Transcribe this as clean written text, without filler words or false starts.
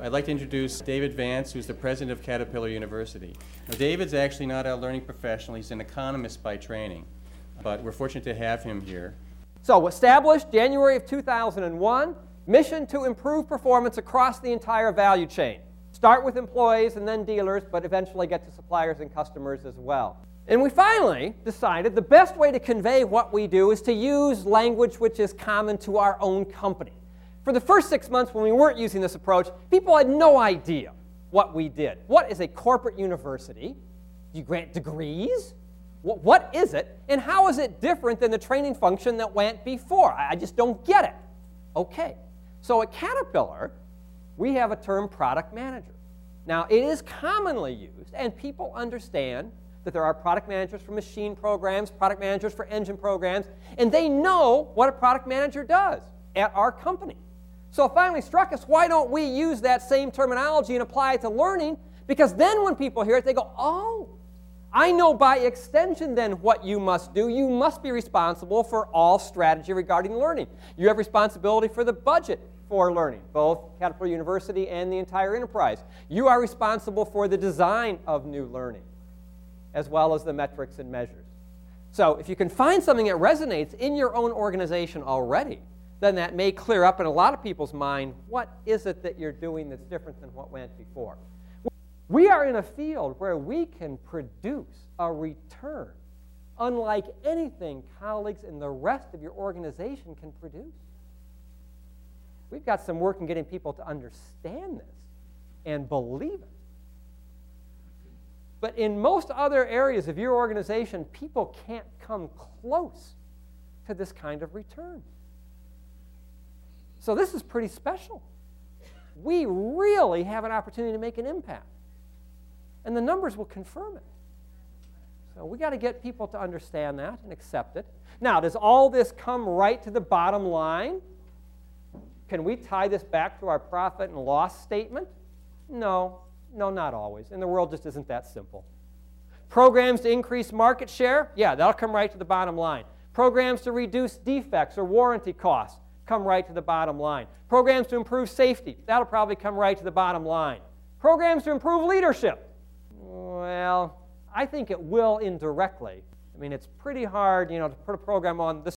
I'd like to introduce David Vance, who's the president of Caterpillar University. Now, David's actually not a learning professional. He's an economist by training, but we're fortunate to have him here. So, established January of 2001, mission to improve performance across the entire value chain. Start with employees and then dealers, but eventually get to suppliers and customers as well. And we finally decided the best way to convey what we do is to use language which is common to our own company. For the first 6 months when we weren't using this approach, people had no idea what we did. What is a corporate university? Do you grant degrees? What is it? And how is it different than the training function that went before? I just don't get it. Okay, so at Caterpillar, we have a term product manager. Now, it is commonly used, and people understand that there are product managers for machine programs, product managers for engine programs, and they know what a product manager does at our company. So it finally struck us, why don't we use that same terminology and apply it to learning? Because then when people hear it, they go, oh, I know by extension then what you must do. You must be responsible for all strategy regarding learning. You have responsibility for the budget for learning, both Caterpillar University and the entire enterprise. You are responsible for the design of new learning, as well as the metrics and measures. So if you can find something that resonates in your own organization already, then that may clear up in a lot of people's mind, what is it that you're doing that's different than what went before? We are in a field where we can produce a return unlike anything colleagues in the rest of your organization can produce. We've got some work in getting people to understand this and believe it. But in most other areas of your organization, people can't come close to this kind of return. So this is pretty special. We really have an opportunity to make an impact. And the numbers will confirm it. So we got to get people to understand that and accept it. Now, does all this come right to the bottom line? Can we tie this back to our profit and loss statement? No, not always. And the world just isn't that simple. Programs to increase market share? Yeah, that'll come right to the bottom line. Programs to reduce defects or warranty costs? Come right to the bottom line. Programs to improve safety? That'll probably come right to the bottom line. Programs to improve leadership? Well, I think it will indirectly. I mean, it's pretty hard, to put a program on this